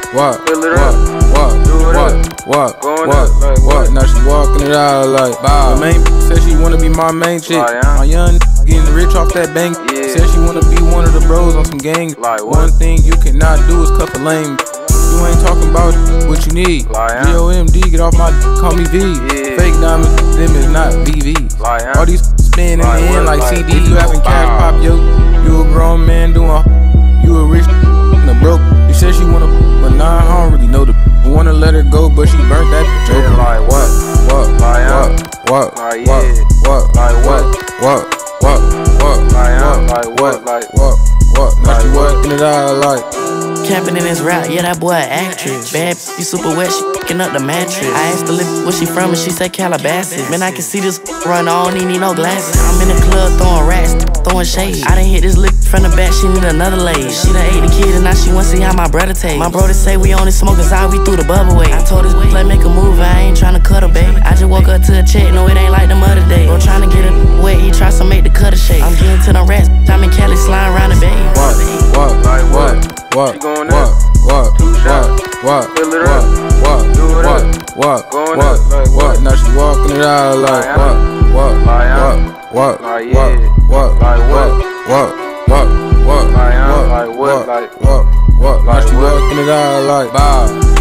what? Now she walking it out like, bow. My main said she wanna be my main chick. My young getting rich off that bank. Said she wanna be one of the bros on some gang. One thing you cannot do is cuff a lame. You ain't talking about what you need. GOMD, get off my call me V. Fake diamonds, them is not VV. All these spin in the end like CD. You having cash pop, yo. You a grown man doing, you a rich and a broke. You said she wanna, but nah, I don't really know the. Wanna let her go, but she burnt that bitch over. Like what? Now she working it out like. Camping in his rap, yeah, that boy an actress. Bad, you super wet, she picking up the mattress. I asked the lip where she from and she said Calabasas. Man, I can see this run, I don't even need no glasses. I'm in the club throwing rats, throwing shade. I done hit this lick from the back, she need another lay. She done ate the kid and now she wanna see how my brother taste. My brother say we only smoke cause we threw the bubble away. I told this like make a move, I ain't tryna cut her, babe. I just woke up to a check, no it ain't like them other days. Bro tryna get it wet, he try to make the cutter shake. I'm getting to the rats, I'm in Cali sliding around the bay. Now she walking it out like Now she walking it out like